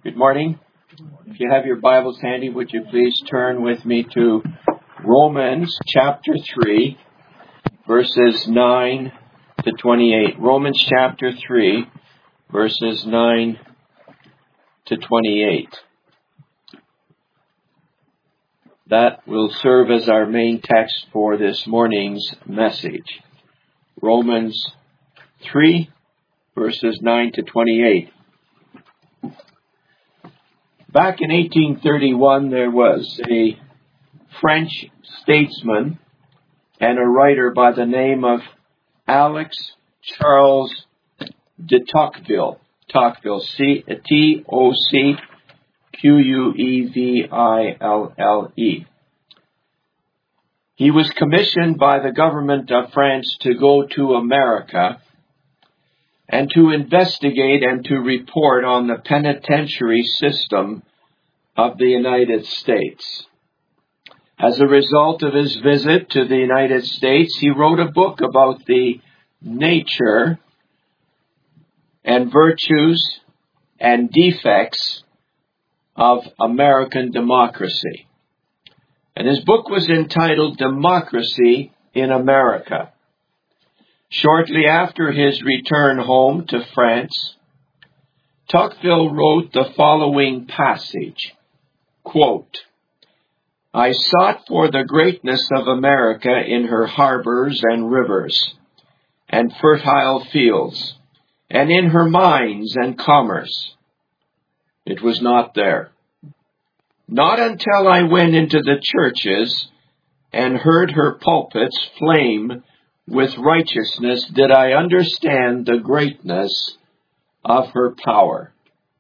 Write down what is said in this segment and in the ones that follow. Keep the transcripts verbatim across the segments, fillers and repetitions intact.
Good morning. If you have your Bibles handy, would you please turn with me to Romans chapter three, verses nine to twenty-eight. Romans chapter three, verses nine to twenty-eight. That will serve as our main text for this morning's message. Romans three, verses nine to twenty-eight. Back in eighteen thirty-one, there was a French statesman and a writer by the name of Alex Charles de Tocqueville. Tocqueville, C T O C Q U E V I L L E. He was commissioned by the government of France to go to America and to investigate and to report on the penitentiary system of the United States. As a result of his visit to the United States, he wrote a book about the nature and virtues and defects of American democracy. And his book was entitled Democracy in America. Shortly after his return home to France, Tocqueville wrote the following passage, quote, "I sought for the greatness of America in her harbors and rivers and fertile fields, and in her mines and commerce. It was not there. Not until I went into the churches and heard her pulpits flame with righteousness did I understand the greatness of her power.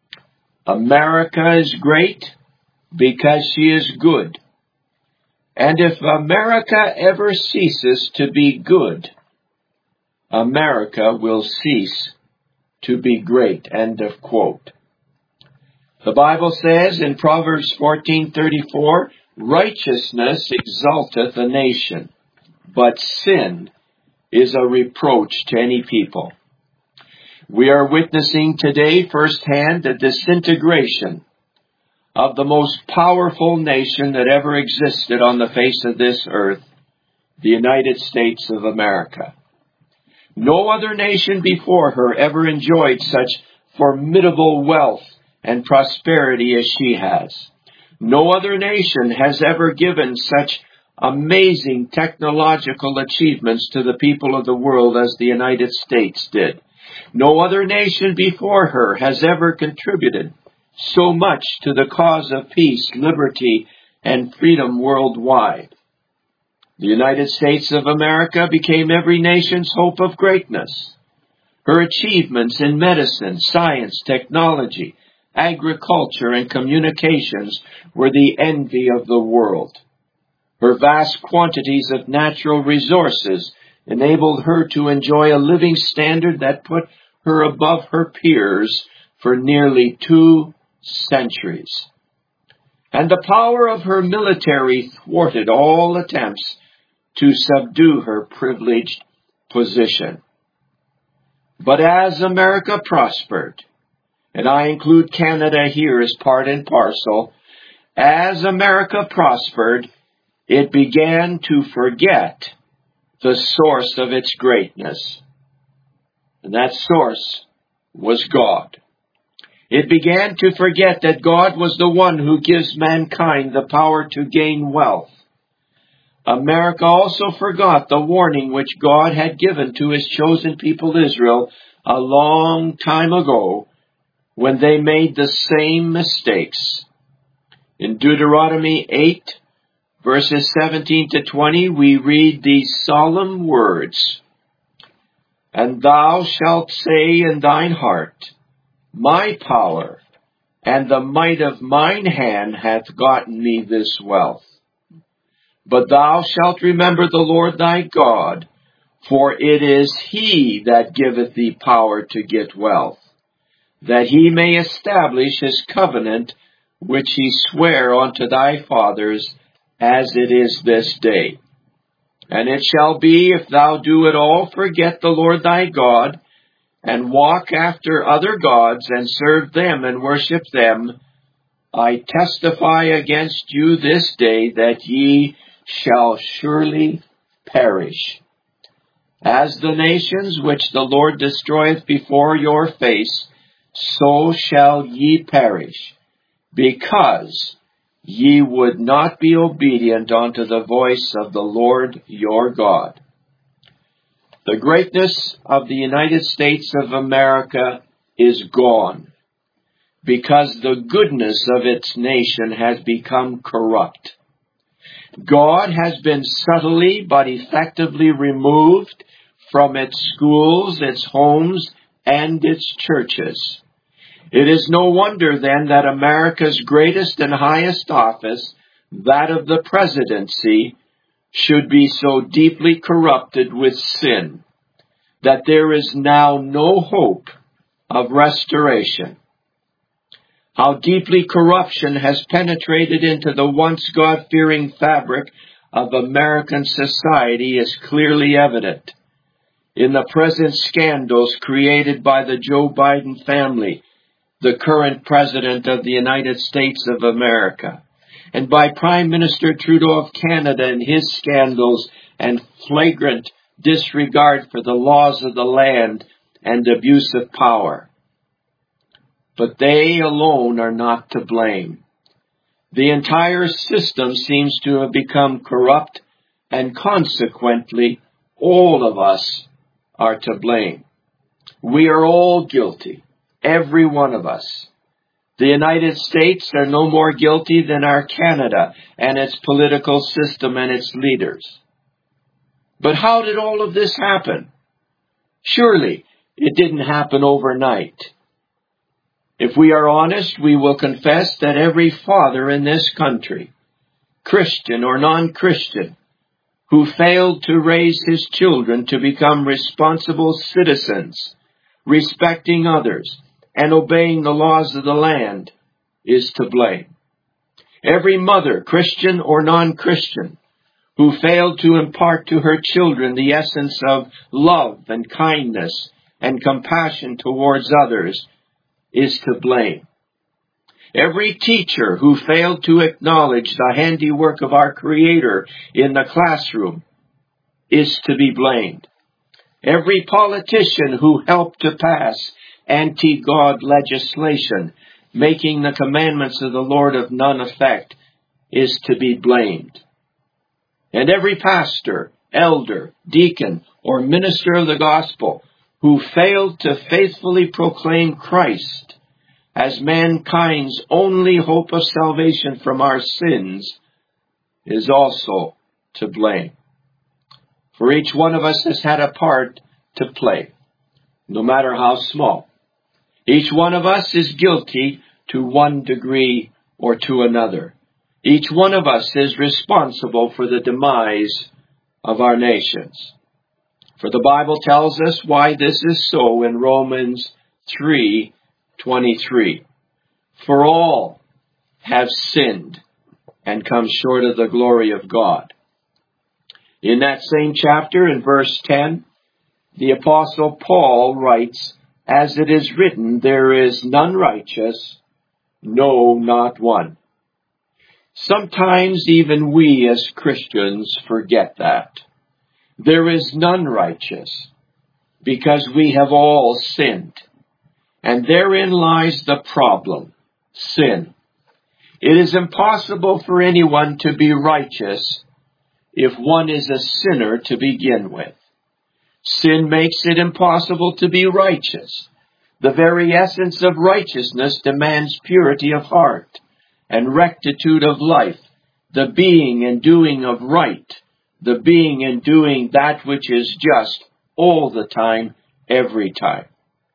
America is great because she is good. And if America ever ceases to be good, America will cease to be great." End of quote. The Bible says in Proverbs fourteen thirty-four, "Righteousness exalteth a nation, but sin is a reproach to any people." We are witnessing today firsthand the disintegration of the most powerful nation that ever existed on the face of this earth, the United States of America. No other nation before her ever enjoyed such formidable wealth and prosperity as she has. No other nation has ever given such amazing technological achievements to the people of the world as the United States did. No other nation before her has ever contributed so much to the cause of peace, liberty, and freedom worldwide. The United States of America became every nation's hope of greatness. Her achievements in medicine, science, technology, agriculture, and communications were the envy of the world. Her vast quantities of natural resources enabled her to enjoy a living standard that put her above her peers for nearly two centuries. And the power of her military thwarted all attempts to subdue her privileged position. But as America prospered, and I include Canada here as part and parcel, as America prospered, it began to forget the source of its greatness. And that source was God. It began to forget that God was the one who gives mankind the power to gain wealth. America also forgot the warning which God had given to his chosen people Israel a long time ago when they made the same mistakes. In Deuteronomy eight, verses seventeen to twenty, we read these solemn words, "And thou shalt say in thine heart, My power and the might of mine hand hath gotten me this wealth. But thou shalt remember the Lord thy God, for it is he that giveth thee power to get wealth, that he may establish his covenant, which he sware unto thy fathers, as it is this day. And it shall be, if thou do at all forget the Lord thy God, and walk after other gods, and serve them and worship them, I testify against you this day that ye shall surely perish. As the nations which the Lord destroyeth before your face, so shall ye perish, because ye would not be obedient unto the voice of the Lord your God. The greatness of the United States of America is gone, because the goodness of its nation has become corrupt. God has been subtly but effectively removed from its schools, its homes, and its churches. It is no wonder then that America's greatest and highest office, that of the presidency, should be so deeply corrupted with sin, that there is now no hope of restoration. How deeply corruption has penetrated into the once God-fearing fabric of American society is clearly evident in the present scandals created by the Joe Biden family, the current President of the United States of America, and by Prime Minister Trudeau of Canada and his scandals and flagrant disregard for the laws of the land and abuse of power. But they alone are not to blame. The entire system seems to have become corrupt, and consequently, all of us are to blame. We are all guilty, every one of us. The United States are no more guilty than are Canada and its political system and its leaders. But how did all of this happen? Surely it didn't happen overnight. If we are honest, we will confess that every father in this country, Christian or non-Christian, who failed to raise his children to become responsible citizens, respecting others, and obeying the laws of the land, is to blame. Every mother, Christian or non-Christian, who failed to impart to her children the essence of love and kindness and compassion towards others, is to blame. Every teacher who failed to acknowledge the handiwork of our Creator in the classroom is to be blamed. Every politician who helped to pass anti-God legislation, making the commandments of the Lord of none effect, is to be blamed. And every pastor, elder, deacon, or minister of the gospel who failed to faithfully proclaim Christ as mankind's only hope of salvation from our sins is also to blame. For each one of us has had a part to play, no matter how small. Each one of us is guilty to one degree or to another. Each one of us is responsible for the demise of our nations. For the Bible tells us why this is so in Romans three twenty-three. For all have sinned and come short of the glory of God. In that same chapter, in verse ten, the Apostle Paul writes, as it is written, there is none righteous, no, not one. Sometimes even we as Christians forget that. There is none righteous, because we have all sinned. And therein lies the problem, sin. It is impossible for anyone to be righteous if one is a sinner to begin with. Sin makes it impossible to be righteous. The very essence of righteousness demands purity of heart and rectitude of life, the being and doing of right, the being and doing that which is just all the time, every time.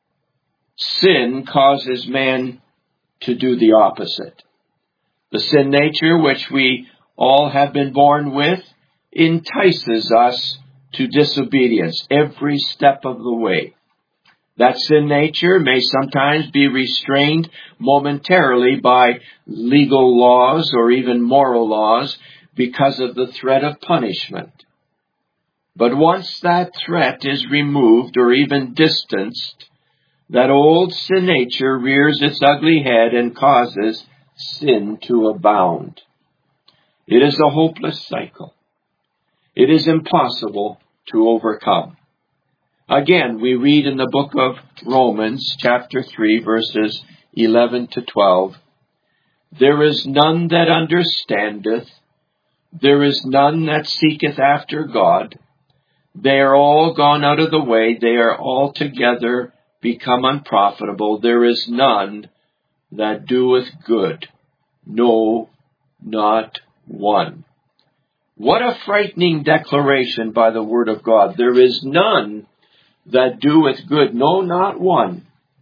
Sin causes man to do the opposite. The sin nature, which we all have been born with, entices us to disobedience every step of the way. That sin nature may sometimes be restrained momentarily by legal laws or even moral laws because of the threat of punishment. But once that threat is removed or even distanced, that old sin nature rears its ugly head and causes sin to abound. It is a hopeless cycle. It is impossible to overcome. Again, we read in the book of Romans, chapter three, verses eleven to twelve, "There is none that understandeth, there is none that seeketh after God. They are all gone out of the way, they are altogether become unprofitable. There is none that doeth good, no, not one." What a frightening declaration by the word of God. There is none that doeth good, no, not one.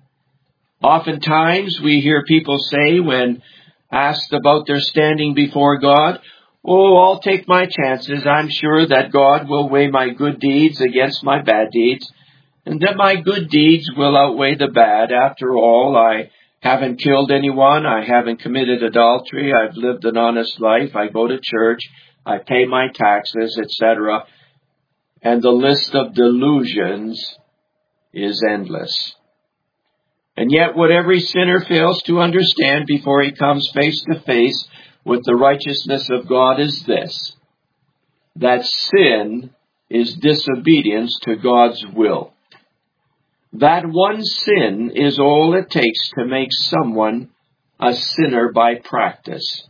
Oftentimes we hear people say when asked about their standing before God, "Oh, I'll take my chances. I'm sure that God will weigh my good deeds against my bad deeds, and that my good deeds will outweigh the bad. After all, I haven't killed anyone. I haven't committed adultery. I've lived an honest life. I go to church. I pay my taxes," et cetera. And the list of delusions is endless. And yet what every sinner fails to understand before he comes face to face with the righteousness of God is this: that sin is disobedience to God's will. That one sin is all it takes to make someone a sinner by practice.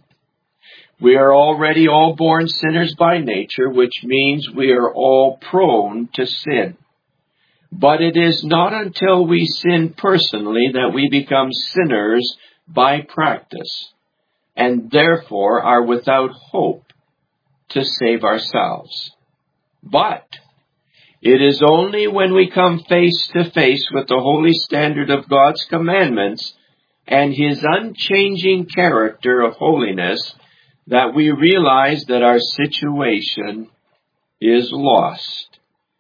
We are already all born sinners by nature, which means we are all prone to sin. But it is not until we sin personally that we become sinners by practice, and therefore are without hope to save ourselves. But it is only when we come face to face with the holy standard of God's commandments and His unchanging character of holiness that we realize that our situation is lost.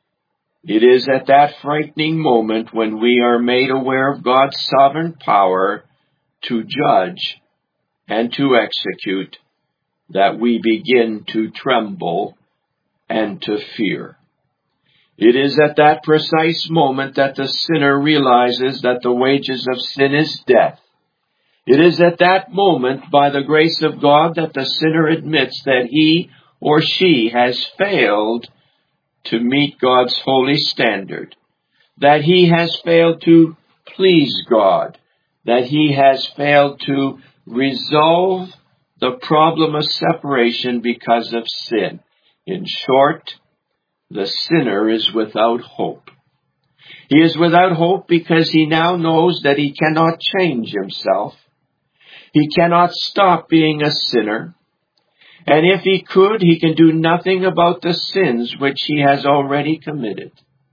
It is at that frightening moment when we are made aware of God's sovereign power to judge and to execute that we begin to tremble and to fear. It is at that precise moment that the sinner realizes that the wages of sin is death. It is at that moment, by the grace of God, that the sinner admits that he or she has failed to meet God's holy standard, that he has failed to please God, that he has failed to resolve the problem of separation because of sin. In short, the sinner is without hope. He is without hope because he now knows that he cannot change himself. He cannot stop being a sinner. And if he could, he can do nothing about the sins which he has already committed.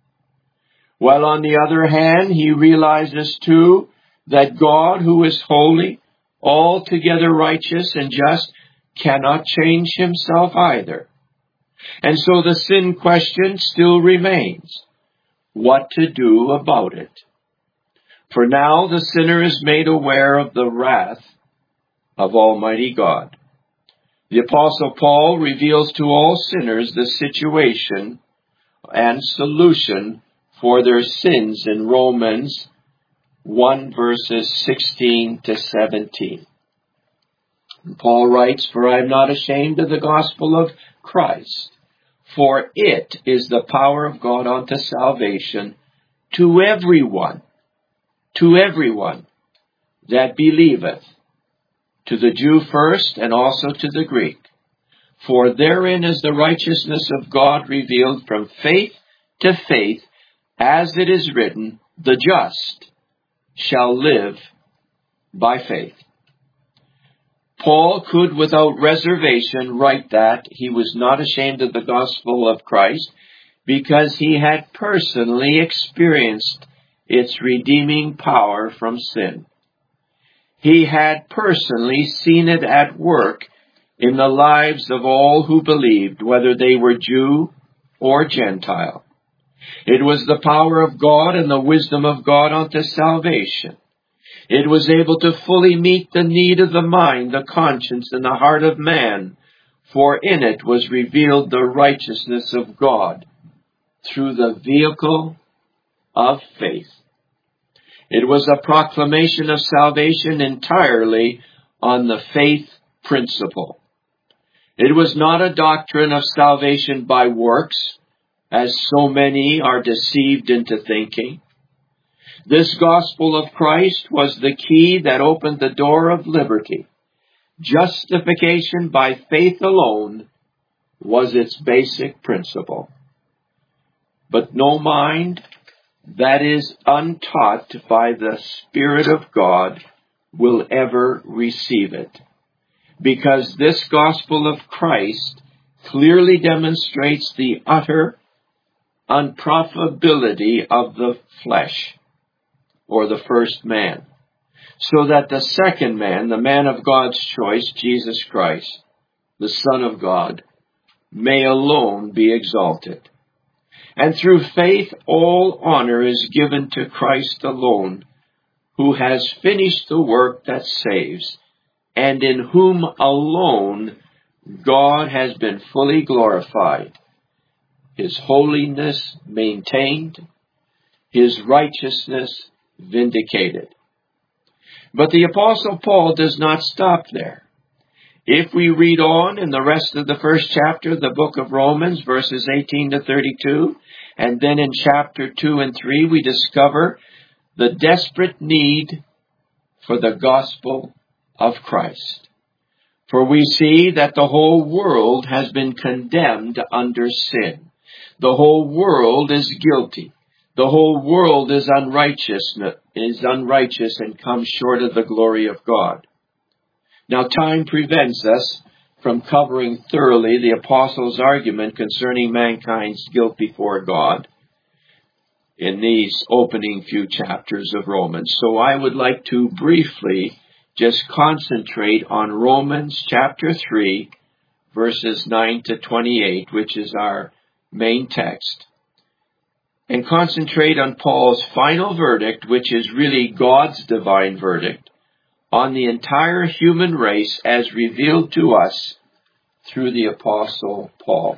While on the other hand, he realizes too that God, who is holy, altogether righteous and just, cannot change himself either. And so the sin question still remains: what to do about it? For now the sinner is made aware of the wrath of Almighty God. The Apostle Paul reveals to all sinners the situation and solution for their sins in Romans one, verses sixteen to seventeen. Paul writes, "For I am not ashamed of the gospel of Christ, for it is the power of God unto salvation to everyone, to everyone that believeth, to the Jew first, and also to the Greek. For therein is the righteousness of God revealed from faith to faith, as it is written, the just shall live by faith." Paul could without reservation write that he was not ashamed of the gospel of Christ because he had personally experienced its redeeming power from sin. He had personally seen it at work in the lives of all who believed, whether they were Jew or Gentile. It was the power of God and the wisdom of God unto salvation. It was able to fully meet the need of the mind, the conscience, and the heart of man, for in it was revealed the righteousness of God through the vehicle of faith. It was a proclamation of salvation entirely on the faith principle. It was not a doctrine of salvation by works, as so many are deceived into thinking. This gospel of Christ was the key that opened the door of liberty. Justification by faith alone was its basic principle. But no mind that is untaught by the Spirit of God will ever receive it, because this gospel of Christ clearly demonstrates the utter unprofitability of the flesh, or the first man, so that the second man, the man of God's choice, Jesus Christ, the Son of God, may alone be exalted. And through faith, all honor is given to Christ alone, who has finished the work that saves, and in whom alone God has been fully glorified, His holiness maintained, His righteousness vindicated. But the Apostle Paul does not stop there. If we read on in the rest of the first chapter of the book of Romans, verses eighteen to thirty-two, and then in chapter two and three, we discover the desperate need for the gospel of Christ. For we see that the whole world has been condemned under sin. The whole world is guilty. The whole world is unrighteous, is unrighteous and comes short of the glory of God. Now, time prevents us from covering thoroughly the apostles' argument concerning mankind's guilt before God in these opening few chapters of Romans. So I would like to briefly just concentrate on Romans chapter three, verses nine to twenty-eight, which is our main text, and concentrate on Paul's final verdict, which is really God's divine verdict, on the entire human race as revealed to us through the Apostle Paul.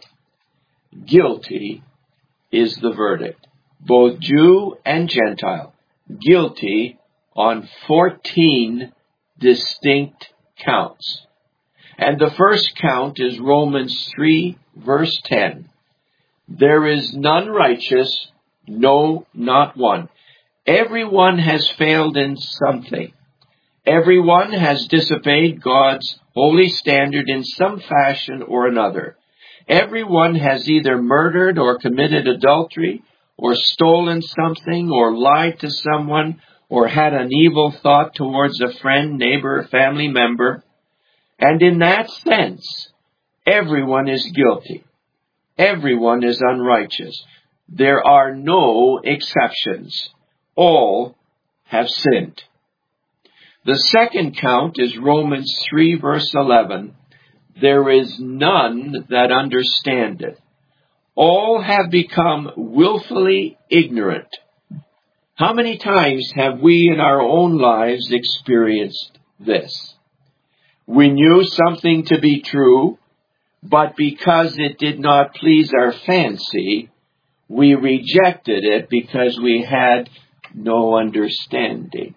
Guilty is the verdict, both Jew and Gentile, guilty on fourteen distinct counts. And the first count is Romans three, verse ten. There is none righteous, no, not one. Everyone has failed in something. Everyone has disobeyed God's holy standard in some fashion or another. Everyone has either murdered or committed adultery, or stolen something, or lied to someone, or had an evil thought towards a friend, neighbor, family member. And in that sense, everyone is guilty. Everyone is unrighteous. There are no exceptions. All have sinned. The second count is Romans three, verse eleven. There is none that understandeth. All have become willfully ignorant. How many times have we in our own lives experienced this? We knew something to be true, but because it did not please our fancy, we rejected it because we had no understanding.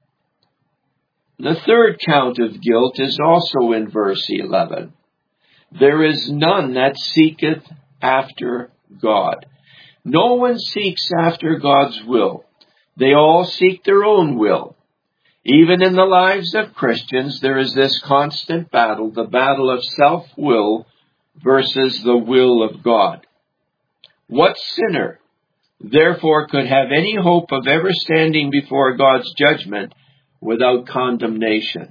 The third count of guilt is also in verse eleven. There is none that seeketh after God. No one seeks after God's will. They all seek their own will. Even in the lives of Christians, there is this constant battle, the battle of self-will versus the will of God. What sinner, therefore, could have any hope of ever standing before God's judgment without condemnation?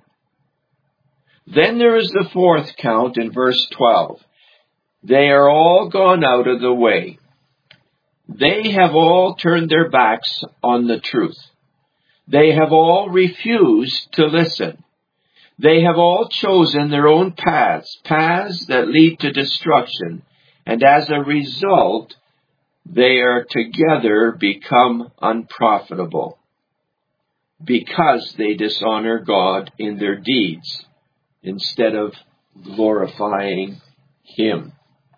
Then there is the fourth count in verse twelve. They are all gone out of the way. They have all turned their backs on the truth. They have all refused to listen. They have all chosen their own paths, paths that lead to destruction, and as a result, they are together become unprofitable, because they dishonor God in their deeds instead of glorifying Him.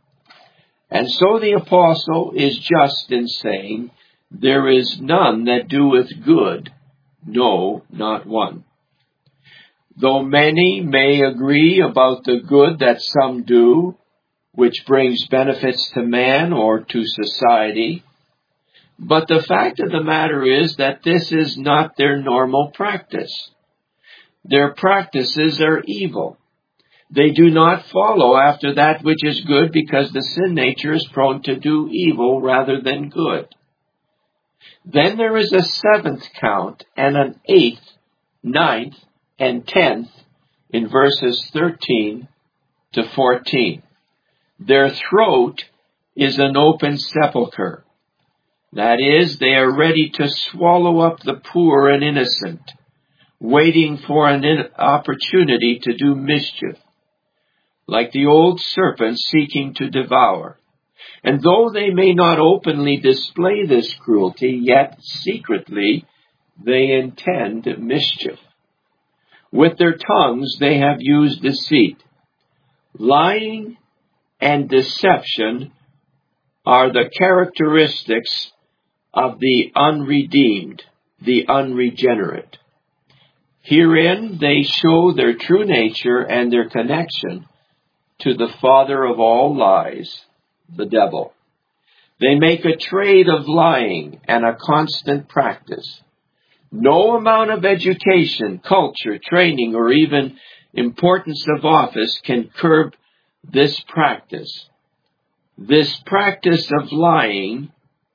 And so the apostle is just in saying, there is none that doeth good, No, not one. Though many may agree about the good that some do, which brings benefits to man or to society, but the fact of the matter is that this is not their normal practice. Their practices are evil. They do not follow after that which is good because the sin nature is prone to do evil rather than good. Then there is a seventh count and an eighth, ninth, and tenth in verses thirteen to fourteen. Their throat is an open sepulchre. That is, they are ready to swallow up the poor and innocent, waiting for an opportunity to do mischief, like the old serpent seeking to devour. And though they may not openly display this cruelty, yet secretly they intend mischief. With their tongues they have used deceit. Lying and deception are the characteristics of the unredeemed, the unregenerate. Herein they show their true nature and their connection to the father of all lies, the devil. They make a trade of lying and a constant practice. No amount of education, culture, training, or even importance of office can curb this practice. This practice of lying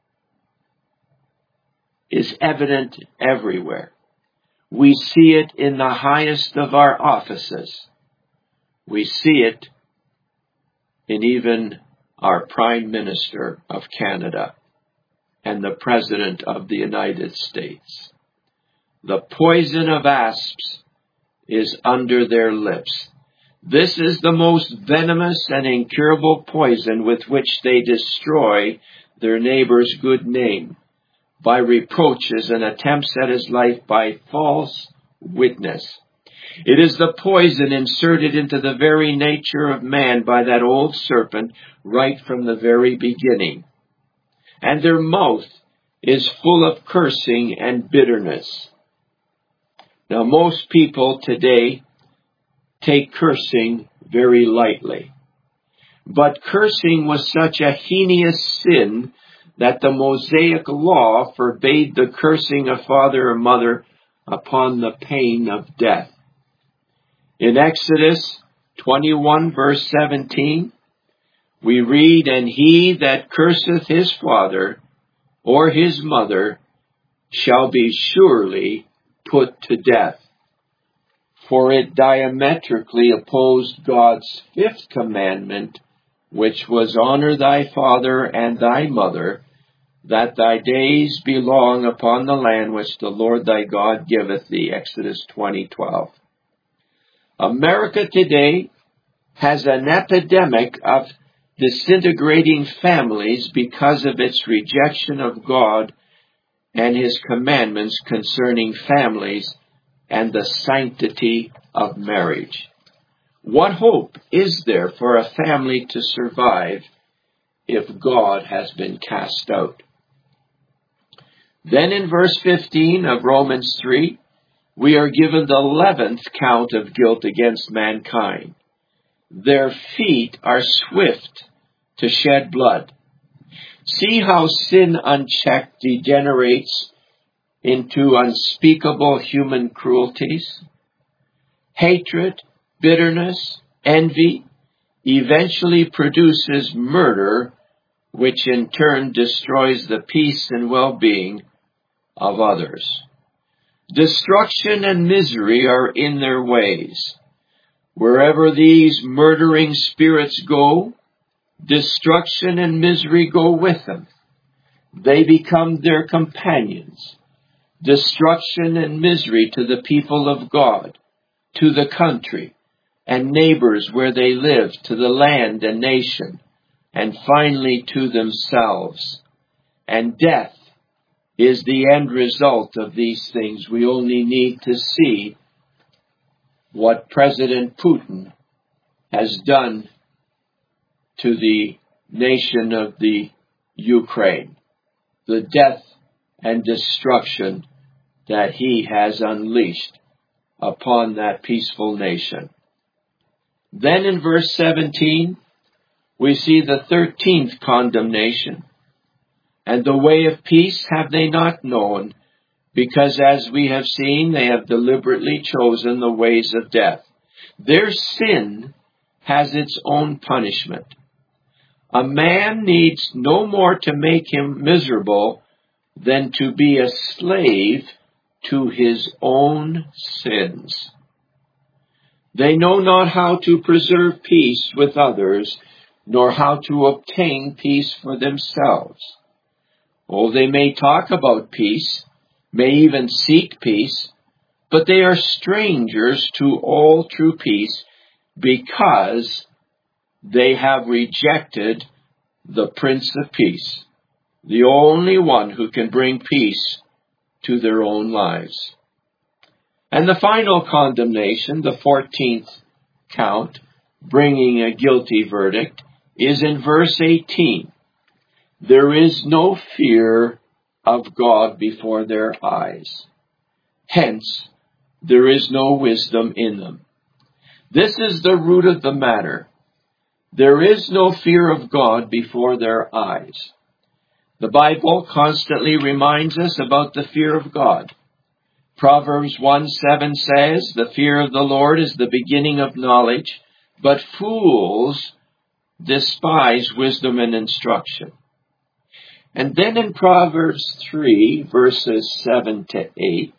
is evident everywhere. We see it in the highest of our offices. We see it in even our Prime Minister of Canada and the President of the United States. The poison of asps is under their lips. This is the most venomous and incurable poison with which they destroy their neighbor's good name, by reproaches and attempts at his life by false witness. It is the poison inserted into the very nature of man by that old serpent right from the very beginning. And their mouth is full of cursing and bitterness. Now, most people today take cursing very lightly. But cursing was such a heinous sin that the Mosaic law forbade the cursing of father or mother upon the pain of death. In Exodus twenty-one, verse seventeen, we read, "And he that curseth his father or his mother shall be surely put to death." For it diametrically opposed God's fifth commandment, which was, "Honor thy father and thy mother, that thy days be long upon the land which the Lord thy God giveth thee." Exodus twenty twelve. America today has an epidemic of disintegrating families because of its rejection of God and his commandments concerning families and the sanctity of marriage. What hope is there for a family to survive if God has been cast out? Then in verse fifteen of Romans three, we are given the eleventh count of guilt against mankind. Their feet are swift to shed blood. See how sin unchecked degenerates into unspeakable human cruelties. Hatred, bitterness, envy eventually produces murder, which in turn destroys the peace and well-being of others. Destruction and misery are in their ways. Wherever these murdering spirits go, destruction and misery go with them. They become their companions. Destruction and misery to the people of God, to the country and neighbors where they live, to the land and nation, and finally to themselves. And death is the end result of these things. We only need to see what President Putin has done to the nation of the Ukraine. The death and destruction that he has unleashed upon that peaceful nation. Then in verse seventeen, we see the thirteenth condemnation. And the way of peace have they not known, because as we have seen, they have deliberately chosen the ways of death. Their sin has its own punishment. A man needs no more to make him miserable than to be a slave to his own sins. They know not how to preserve peace with others, nor how to obtain peace for themselves. Oh, they may talk about peace, may even seek peace, but they are strangers to all true peace because they have rejected the Prince of Peace, the only one who can bring peace to their own lives. And the final condemnation, the fourteenth count, bringing a guilty verdict, is in verse eighteen. There is no fear of God before their eyes. Hence, there is no wisdom in them. This is the root of the matter. There is no fear of God before their eyes. The Bible constantly reminds us about the fear of God. Proverbs one seven says, the fear of the Lord is the beginning of knowledge, but fools despise wisdom and instruction. And then in Proverbs three, verses seven to eight,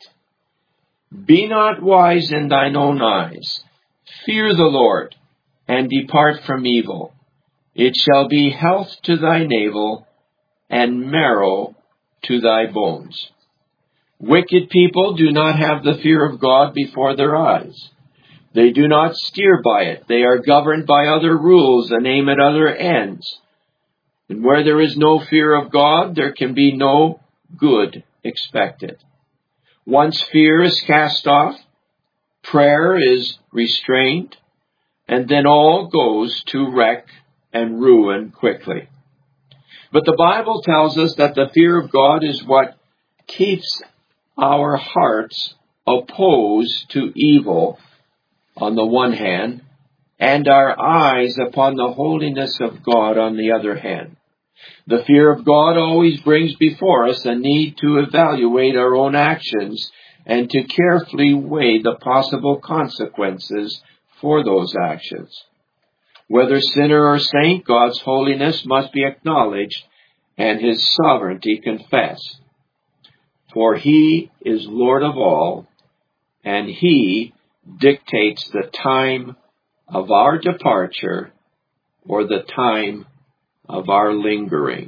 be not wise in thine own eyes. Fear the Lord, and depart from evil. It shall be health to thy navel, and marrow to thy bones. Wicked people do not have the fear of God before their eyes. They do not steer by it. They are governed by other rules and aim at other ends. And where there is no fear of God, there can be no good expected. Once fear is cast off, prayer is restrained, and then all goes to wreck and ruin quickly. But the Bible tells us that the fear of God is what keeps our hearts opposed to evil on the one hand, and our eyes upon the holiness of God on the other hand. The fear of God always brings before us a need to evaluate our own actions and to carefully weigh the possible consequences for those actions. Whether sinner or saint, God's holiness must be acknowledged and his sovereignty confessed. For he is Lord of all, and he dictates the time of our departure or the time of our lingering.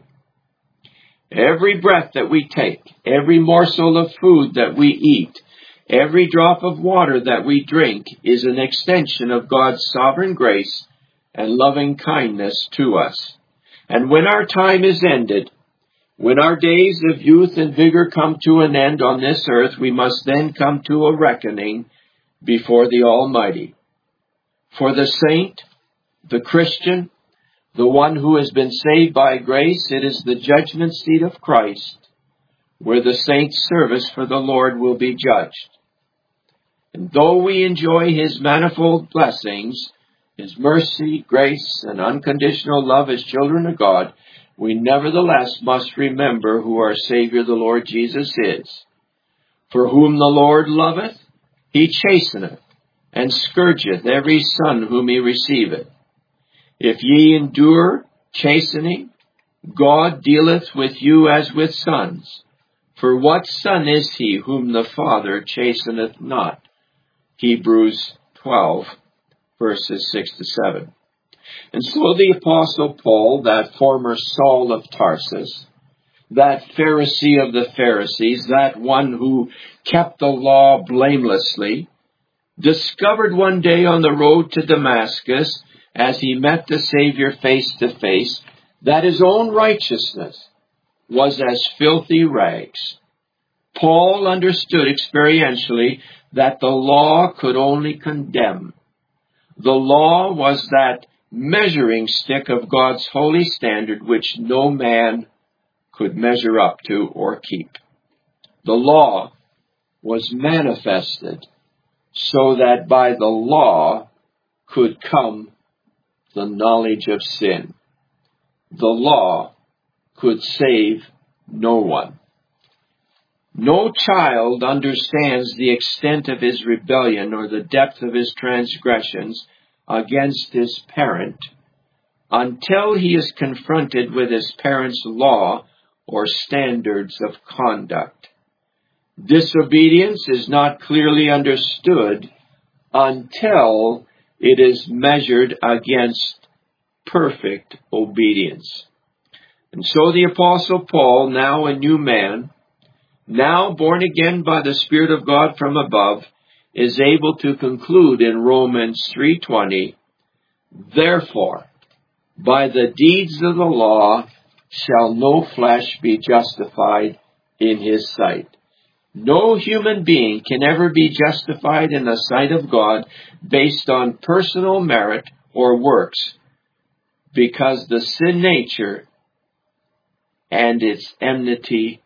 Every breath that we take, every morsel of food that we eat, every drop of water that we drink is an extension of God's sovereign grace and loving kindness to us. And when our time is ended, when our days of youth and vigor come to an end on this earth, we must then come to a reckoning before the Almighty. For the saint, the Christian, the one who has been saved by grace, it is the judgment seat of Christ, where the saint's service for the Lord will be judged. And though we enjoy his manifold blessings, his mercy, grace, and unconditional love as children of God, we nevertheless must remember who our Savior the Lord Jesus is. For whom the Lord loveth, he chasteneth, and scourgeth every son whom he receiveth. If ye endure chastening, God dealeth with you as with sons. For what son is he whom the Father chasteneth not? Hebrews twelve, verses six to seven. And so the Apostle Paul, that former Saul of Tarsus, that Pharisee of the Pharisees, that one who kept the law blamelessly, discovered one day on the road to Damascus, as he met the Savior face to face, that his own righteousness was as filthy rags. Paul understood experientially that the law could only condemn. The law was that measuring stick of God's holy standard which no man could measure up to or keep. The law was manifested so that by the law could come the knowledge of sin. The law could save no one. No child understands the extent of his rebellion or the depth of his transgressions against his parent until he is confronted with his parent's law or standards of conduct. Disobedience is not clearly understood until it is measured against perfect obedience. And so the Apostle Paul, now a new man, now born again by the Spirit of God from above, is able to conclude in Romans three twenty, "Therefore, by the deeds of the law shall no flesh be justified in his sight." No human being can ever be justified in the sight of God based on personal merit or works, because the sin nature and its enmity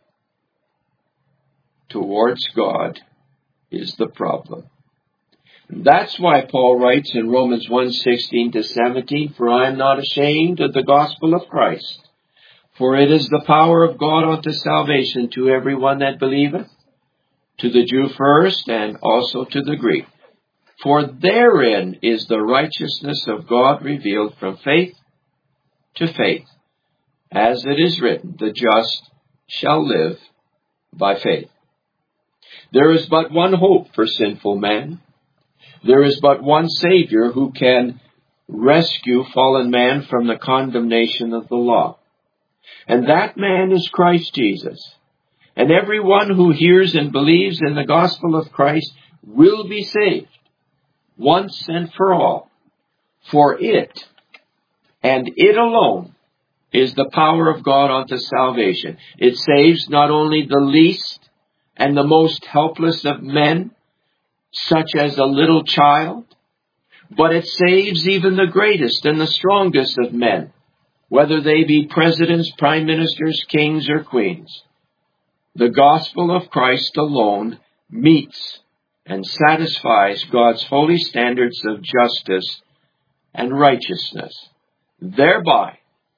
towards God is the problem. And that's why Paul writes in Romans one sixteen to seventeen, "For I am not ashamed of the gospel of Christ, for it is the power of God unto salvation to every one that believeth, to the Jew first, and also to the Greek. For therein is the righteousness of God revealed from faith to faith, as it is written, the just shall live by faith." There is but one hope for sinful man. There is but one Savior who can rescue fallen man from the condemnation of the law. And that man is Christ Jesus. And everyone who hears and believes in the gospel of Christ will be saved once and for all. For it, and it alone, is the power of God unto salvation. It saves not only the least and the most helpless of men, such as a little child, but it saves even the greatest and the strongest of men, whether they be presidents, prime ministers, kings, or queens. The gospel of Christ alone meets and satisfies God's holy standards of justice and righteousness, thereby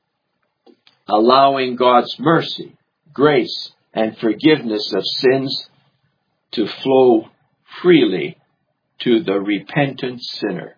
allowing God's mercy, grace, and forgiveness of sins to flow freely to the repentant sinner.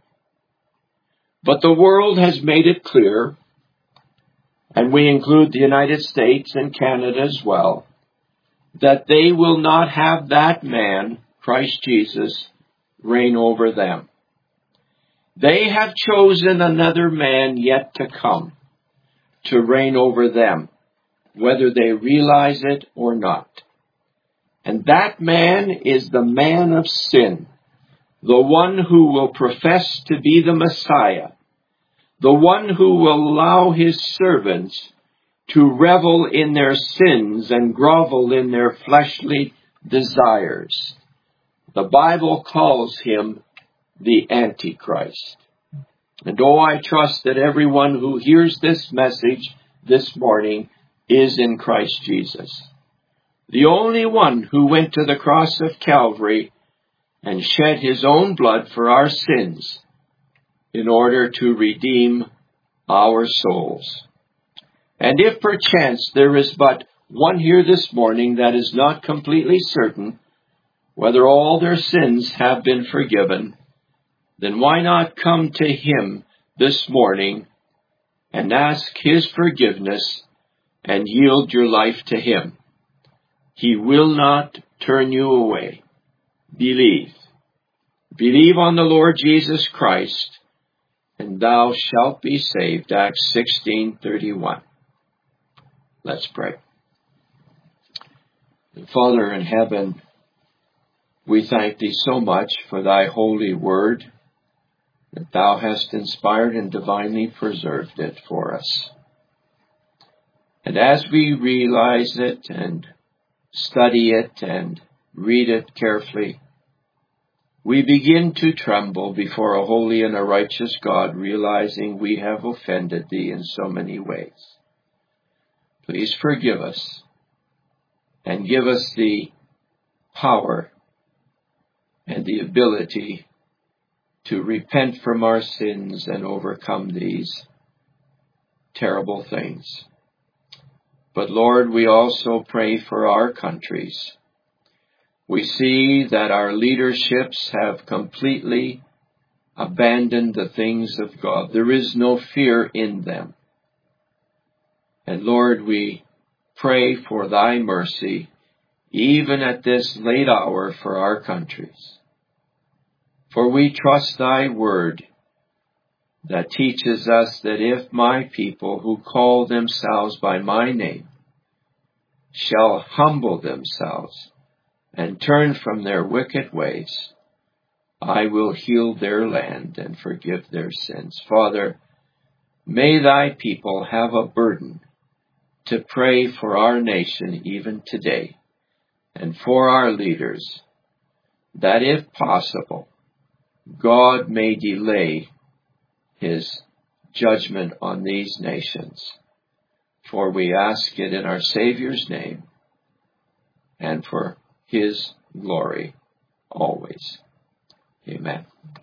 But the world has made it clear, and we include the United States and Canada as well, that they will not have that man, Christ Jesus, reign over them. They have chosen another man yet to come to reign over them, whether they realize it or not. And that man is the man of sin, the one who will profess to be the Messiah, the one who will allow his servants to revel in their sins and grovel in their fleshly desires. The Bible calls him the Antichrist. And oh, I trust that everyone who hears this message this morning is in Christ Jesus, the only one who went to the cross of Calvary and shed his own blood for our sins in order to redeem our souls. And if perchance there is but one here this morning that is not completely certain whether all their sins have been forgiven, then why not come to him this morning and ask his forgiveness and yield your life to him? He will not turn you away. Believe. Believe on the Lord Jesus Christ, and thou shalt be saved. Acts sixteen thirty-one. Let's pray. Father in heaven, we thank thee so much for thy holy word, that thou hast inspired and divinely preserved it for us. And as we realize it and study it and read it carefully, we begin to tremble before a holy and a righteous God, realizing we have offended thee in so many ways. Please forgive us and give us the power and the ability to repent from our sins and overcome these terrible things. But Lord, we also pray for our countries. We see that our leaderships have completely abandoned the things of God. There is no fear in them. And Lord, we pray for thy mercy, even at this late hour, for our countries. For we trust thy word that teaches us that if my people who call themselves by my name shall humble themselves and turn from their wicked ways, I will heal their land and forgive their sins. Father, may thy people have a burden to pray for our nation even today and for our leaders, that if possible, God may delay his judgment on these nations. For we ask it in our Savior's name and for his glory always. Amen.